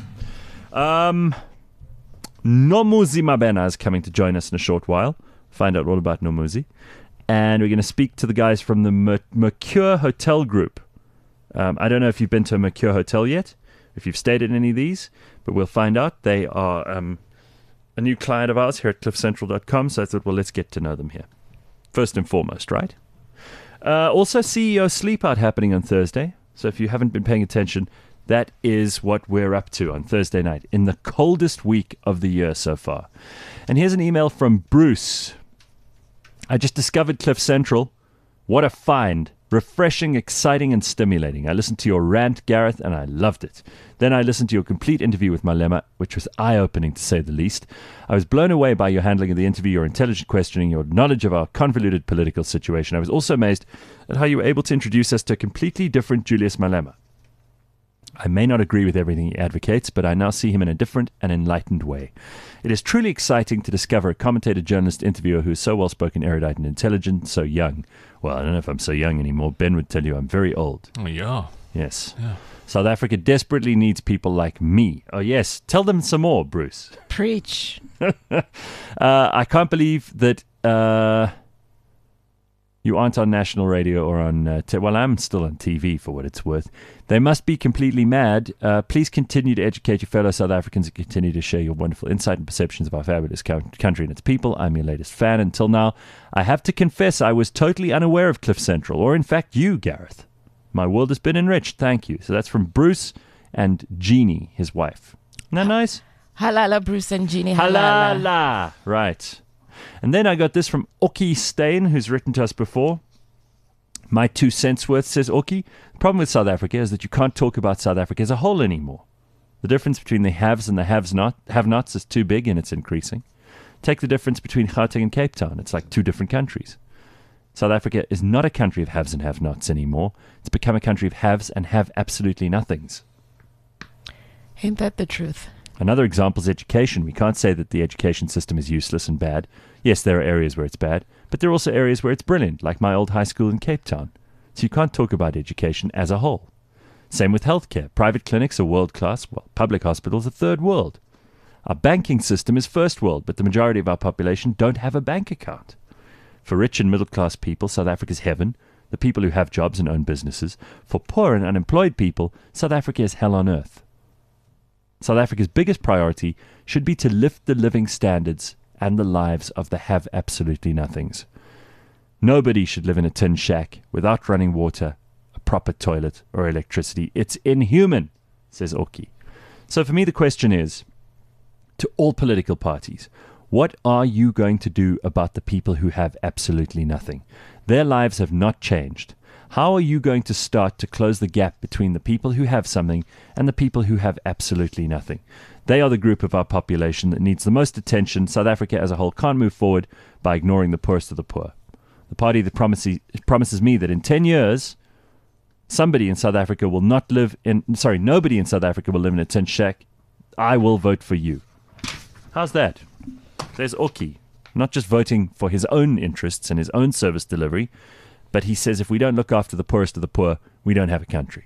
Nomuzi Mabena is coming to join us in a short while. Find out all about Nomuzi. And we're going to speak to the guys from the Mercure Hotel Group. I don't know if you've been to a Mercure Hotel yet, if you've stayed at any of these, but we'll find out. They are a new client of ours here at cliffcentral.com, so I thought, well, let's get to know them here. First and foremost, right? Also, CEO Sleep Out happening on Thursday. So if you haven't been paying attention, that is what we're up to on Thursday night, in the coldest week of the year so far. And here's an email from Bruce. I just discovered Cliff Central. What a find. Refreshing, exciting, and stimulating. I listened to your rant, Gareth, and I loved it. Then I listened to your complete interview with Malema, which was eye-opening to say the least. I was blown away by your handling of the interview, your intelligent questioning, your knowledge of our convoluted political situation. I was also amazed at how you were able to introduce us to a completely different Julius Malema. I may not agree with everything he advocates, but I now see him in a different and enlightened way. It is truly exciting to discover a commentator, journalist, interviewer who is so well-spoken, erudite, and intelligent, so young. Well, I don't know if I'm so young anymore. Ben would tell you I'm very old. Oh, yeah. Yes. Yeah. South Africa desperately needs people like me. Oh, yes. Tell them some more, Bruce. Preach. I can't believe that you aren't on national radio or on... well, I'm still on TV, for what it's worth. They must be completely mad. Please continue to educate your fellow South Africans and continue to share your wonderful insight and perceptions of our fabulous country and its people. I'm your latest fan. Until now, I have to confess I was totally unaware of Cliff Central, or in fact you, Gareth. My world has been enriched. Thank you. So that's from Bruce and Jeannie, his wife. Isn't that nice? Halala, Bruce and Jeannie. Halala. Halala. Right. And then I got this from Oki Stein, who's written to us before. My 2 cents worth, says Oki. The problem with South Africa is that you can't talk about South Africa as a whole anymore. The difference between the haves and the have-nots is too big, and it's increasing. Take the difference between Gauteng and Cape Town. It's like 2 different countries. South Africa is not a country of haves and have-nots anymore. It's become a country of haves and have absolutely nothings. Ain't that the truth? Another example is education. We can't say that the education system is useless and bad. Yes, there are areas where it's bad, but there are also areas where it's brilliant, like my old high school in Cape Town. So you can't talk about education as a whole. Same with healthcare. Private clinics are world-class, while public hospitals are third world. Our banking system is first world, but the majority of our population don't have a bank account. For rich and middle-class people, South Africa's heaven, the people who have jobs and own businesses. For poor and unemployed people, South Africa is hell on earth. South Africa's biggest priority should be to lift the living standards and the lives of the have absolutely nothings. Nobody should live in a tin shack without running water, a proper toilet, or electricity. It's inhuman, says Oki. So for me, the question is, to all political parties, what are you going to do about the people who have absolutely nothing? Their lives have not changed. How are you going to start to close the gap between the people who have something and the people who have absolutely nothing? They are the group of our population that needs the most attention. South Africa as a whole can't move forward by ignoring the poorest of the poor. The party that promises me that in 10 years, nobody in South Africa will live in a tin shack, I will vote for you. How's that? There's Oki, not just voting for his own interests and his own service delivery, but he says if we don't look after the poorest of the poor, we don't have a country.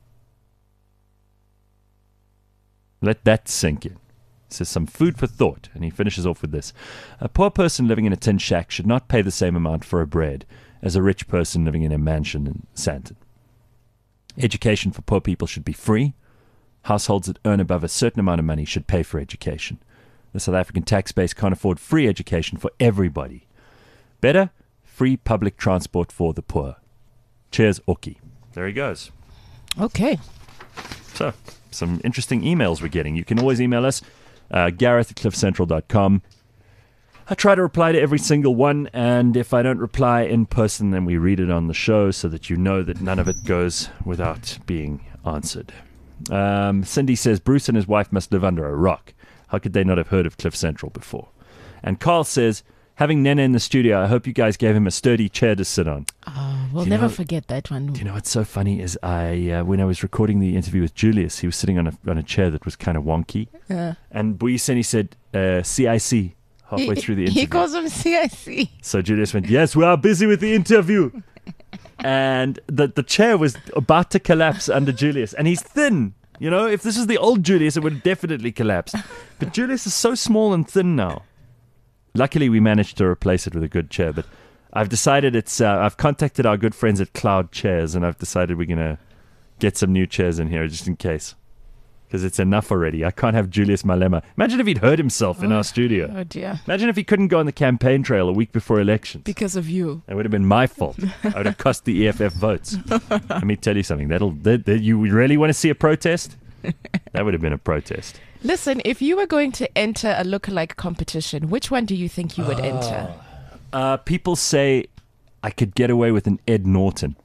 Let that sink in. He says some food for thought, and he finishes off with this. A poor person living in a tin shack should not pay the same amount for a bread as a rich person living in a mansion in Sandton. Education for poor people should be free. Households that earn above a certain amount of money should pay for education. The South African tax base can't afford free education for everybody. Better, free public transport for the poor. Cheers, Oki. There he goes. Okay. So, some interesting emails we're getting. You can always email us, Gareth@cliffcentral.com. I try to reply to every single one, and if I don't reply in person, then we read it on the show so that you know that none of it goes without being answered. Cindy says, Bruce and his wife must live under a rock. How could they not have heard of Cliff Central before? And Carl says, having Nene in the studio, I hope you guys gave him a sturdy chair to sit on. Oh, we'll never forget that one. Do you know what's so funny is when I was recording the interview with Julius, he was sitting on a chair that was kind of wonky. And Buyiseni said, CIC, halfway through the interview. He calls him CIC. So Julius went, yes, we are busy with the interview. And the chair was about to collapse under Julius. And he's thin. You know, if this is the old Julius, it would have definitely collapsed. But Julius is so small and thin now. Luckily, we managed to replace it with a good chair. But I've decided I've contacted our good friends at Cloud Chairs, and I've decided we're going to get some new chairs in here just in case. Because it's enough already. I can't have Julius Malema. Imagine if he'd hurt himself in our studio. Oh, dear. Imagine if he couldn't go on the campaign trail a week before elections. Because of you. It would have been my fault. I would have cost the EFF votes. Let me tell you something. You really want to see a protest? That would have been a protest. Listen, if you were going to enter a lookalike competition, which one do you think you would enter? People say I could get away with an Ed Norton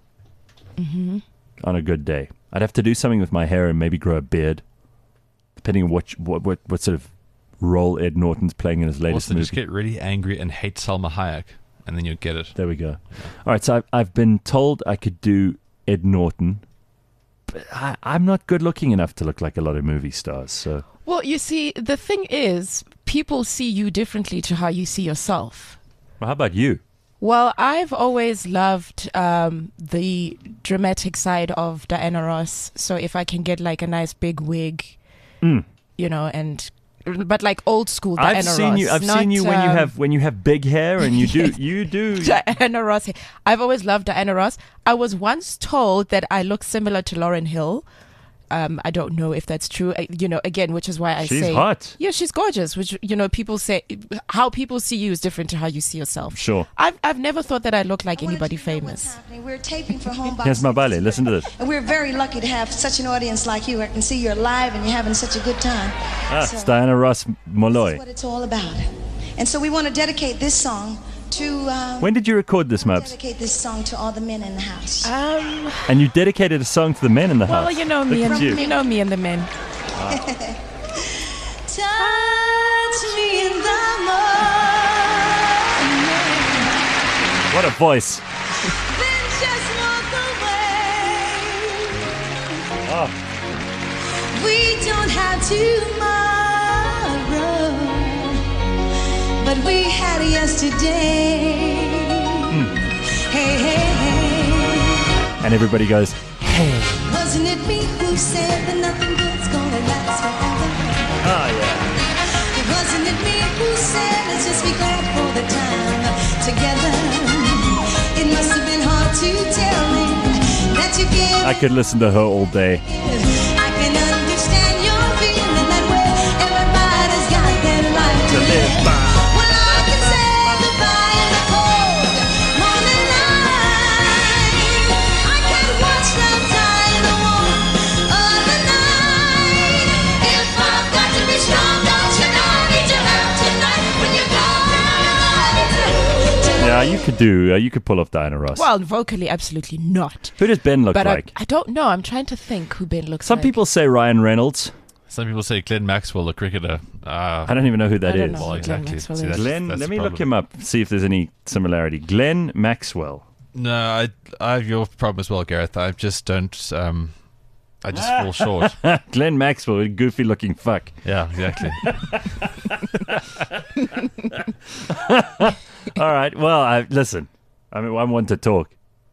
on a good day. I'd have to do something with my hair and maybe grow a beard. Depending on what sort of role Ed Norton's playing in his latest Also, movie. just get really angry and hate Salma Hayek, and then you'll get it. There we go. All right, so I've been told I could do Ed Norton, but I'm not good looking enough to look like a lot of movie stars. So, well, you see, the thing is, people see you differently to how you see yourself. Well, how about you? Well, I've always loved the dramatic side of Diana Ross. So if I can get like a nice big wig, you know, but like old school Diana Ross. I've seen you when you have big hair and you do Diana Ross. I've always loved Diana Ross. I was once told that I look similar to Lauryn Hill. I don't know if that's true, again, which is why I say... She's hot. Yeah, she's gorgeous, which, people say... How people see you is different to how you see yourself. Sure. I've never thought that I look like anybody famous. We're taping for Homebox. Here's Mabale. Listen to this. And we're very lucky to have such an audience like you. I can see you're live and you're having such a good time. It's Diana Ross Molloy. That's what it's all about. And so we want to dedicate this song to... when did you record this, Mabs? Dedicate this song to all the men in the house. And you dedicated a song to the men in the house. Well, you know me and the men. Touch me in the morning. What a voice. Then just walk away. Oh. We don't have tomorrow, but we had yesterday. Hey, hey, hey. And everybody goes, hey. Wasn't it me who said that nothing good's gonna last forever? Oh, yeah. Wasn't it me who said let's just be glad for the time together? It must have been hard to tell me that you gave. I could listen to her all day. I can understand your feeling that way. Everybody's got their life to live by. Well, I can say goodbye in the cold morning light. I can watch them die in the warmth of the night. If I've got to be strong, don't you know I need your help tonight when you're gone. Yeah, you could pull off Diana Ross. Well, vocally, absolutely not. Who does Ben look but like? I don't know. I'm trying to think who Ben looks Some like. people say Ryan Reynolds. Some people say Glenn Maxwell, the cricketer. I don't even know who that I don't is. know Well, who Glenn exactly. Maxwell See, is. that's Glenn, the let me problem. look him up, see if there's any similarity. Glenn Maxwell. No, I have your problem as well, Gareth. I just don't. I just fall short. Glenn Maxwell, a goofy looking fuck. Yeah, exactly. All right, well, listen. I'm one to talk.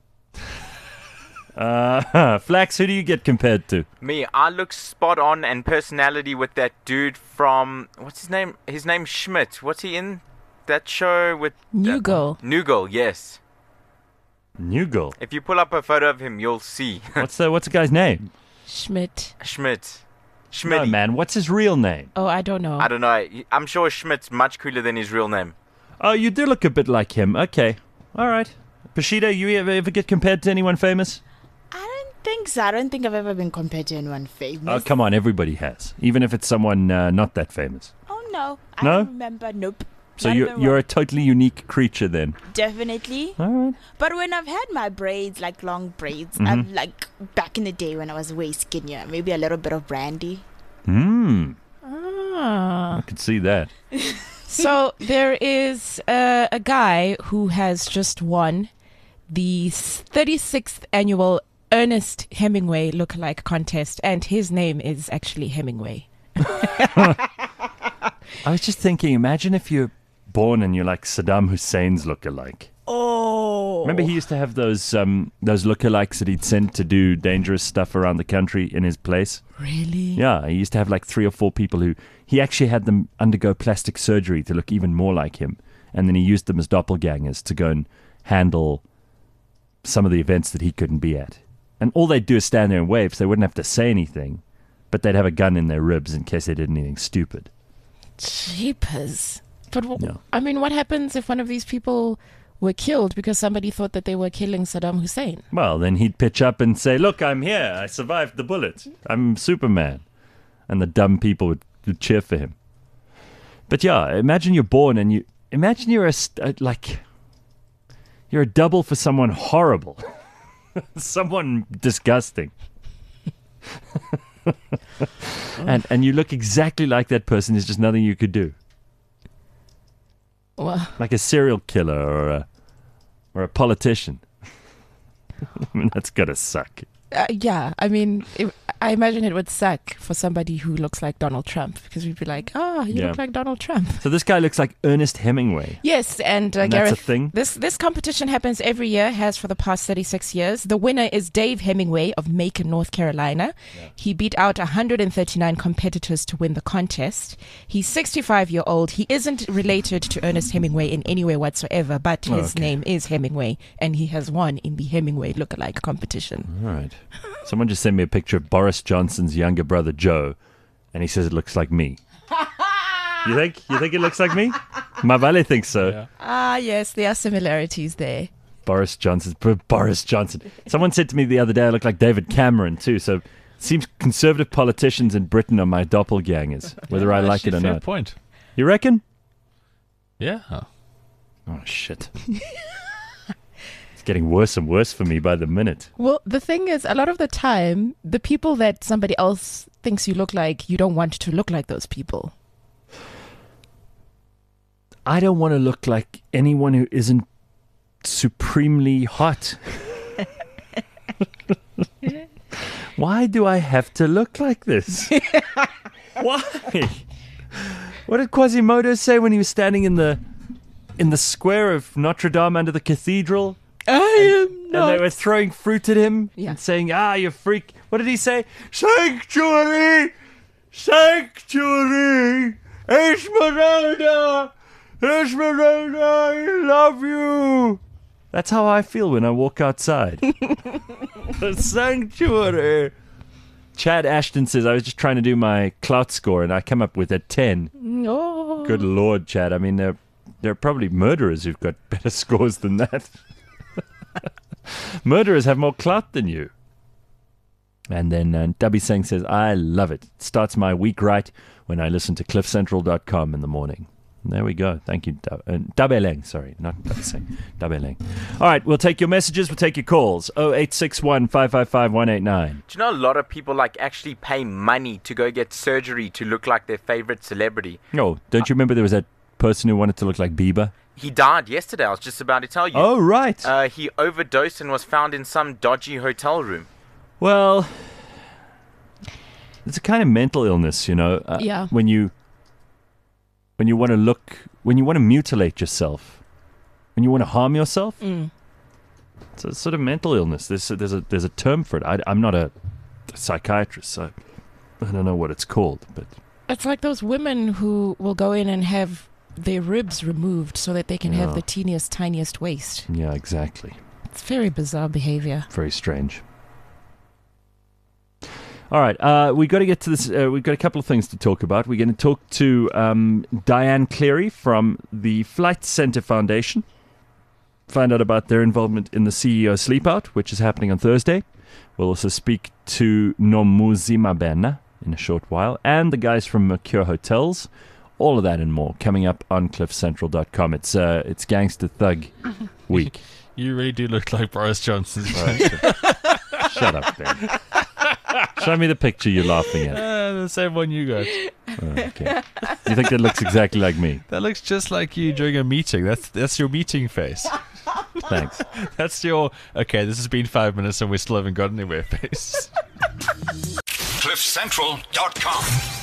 Flax, who do you get compared to? Me, I look spot on and personality with that dude from, what's his name? His name's Schmidt. What's he in that show with? New Girl. New Girl, yes. New Girl. If you pull up a photo of him, you'll see. What's the guy's name? Schmidt. Schmidt. No, man. What's his real name? Oh, I don't know. I don't know. I'm sure Schmidt's much cooler than his real name. Oh, you do look a bit like him. Okay. All right. Pashida, you ever get compared to anyone famous? I don't think so. I don't think I've ever been compared to anyone famous. Oh, come on, everybody has. Even if it's someone not that famous. Oh, no. I No? don't remember. Nope. So Not even you're one. a totally unique creature then. Definitely. All right. But when I've had my braids, like long braids, Mhm. I've like back in the day when I was way skinnier, maybe a little bit of brandy. I could see that. So there is a guy who has just won the 36th annual Ernest Hemingway lookalike contest, and his name is actually Hemingway. I was just thinking, imagine if you're born and you're like Saddam Hussein's lookalike. Oh. Remember he used to have those lookalikes that he'd send to do dangerous stuff around the country in his place? Really? Yeah, he used to have like 3 or 4 people who he actually had them undergo plastic surgery to look even more like him. And then he used them as doppelgangers to go and handle some of the events that he couldn't be at. And all they'd do is stand there and wave, so they wouldn't have to say anything. But they'd have a gun in their ribs in case they did anything stupid. Jeepers. But I mean, what happens if one of these people were killed because somebody thought that they were killing Saddam Hussein? Well, then he'd pitch up and say, look, I'm here. I survived the bullet. I'm Superman. And the dumb people would cheer for him. But yeah, imagine you're born and you're a double for someone horrible. Someone disgusting. and you look exactly like that person. There's just nothing you could do. Well, like a serial killer or a politician. I mean, that's gotta suck. Yeah, I mean, I imagine it would suck for somebody who looks like Donald Trump, because we'd be like, you look like Donald Trump. So this guy looks like Ernest Hemingway. Yes, and that's Gareth, a thing? This competition happens every year, has for the past 36 years. The winner is Dave Hemingway of Macon, North Carolina. He beat out 139 competitors to win the contest. He's 65-year-old. He isn't related to Ernest Hemingway in any way whatsoever, but his name is Hemingway, and he has won in the Hemingway lookalike competition. All right. Someone just sent me a picture of Boris Johnson's younger brother, Joe, and he says it looks like me. You think it looks like me? Mavale thinks so. Ah, yes, there are similarities there. Boris Johnson. Someone said to me the other day I look like David Cameron, too, so it seems conservative politicians in Britain are my doppelgangers, whether I like it or fair not. Point. You reckon? Yeah. Oh, shit. It's getting worse and worse for me by the minute. Well, the thing is, a lot of the time, the people that somebody else thinks you look like, you don't want to look like those people. I don't want to look like anyone who isn't supremely hot. Why do I have to look like this? Why? What did Quasimodo say when he was standing in the square of Notre Dame under the cathedral? I am not. And they were throwing fruit at him and saying, you freak. What did he say? Sanctuary! Sanctuary! Esmeralda! Esmeralda, I love you! That's how I feel when I walk outside. The sanctuary. Chad Ashton says, I was just trying to do my clout score and I come up with a 10. No. Good Lord, Chad. I mean, there are probably murderers who've got better scores than that. Murderers have more clout than you. And then Dubby Singh says, I love it. It starts my week right when I listen to cliffcentral.com in the morning. And there we go. Thank you, Dabeleng. Sorry, not Dubby Singh. Dabeleng. All right, we'll take your messages. We'll take your calls. 0861 555 189. Do you know a lot of people actually pay money to go get surgery to look like their favorite celebrity? No, don't you remember there was that person who wanted to look like Bieber? He died yesterday. I was just about to tell you. Oh, right. He overdosed and was found in some dodgy hotel room. Well, it's a kind of mental illness, you know. Yeah. When you want to mutilate yourself, when you want to harm yourself, it's a sort of mental illness. There's a term for it. I'm not a psychiatrist, so I don't know what it's called, but it's like those women who will go in and have their ribs removed so that they can have the teeniest, tiniest waist. Yeah, exactly. It's very bizarre behavior. Very strange. All right, we got to get to this. We've got a couple of things to talk about. We're going to talk to Diane Cleary from the Flight Center Foundation. Find out about their involvement in the CEO Sleepout, which is happening on Thursday. We'll also speak to Nomuzi Mabena in a short while, and the guys from Mercure Hotels. All of that and more coming up on cliffcentral.com. It's Gangster Thug week. You really do look like Boris Johnson's Shut up, Ben. Show me the picture you're laughing at. The same one you got. Okay. You think that looks exactly like me? That looks just like you during a meeting. That's your meeting face. Thanks. That's your, okay, this has been 5 minutes and we still haven't got anywhere face. cliffcentral.com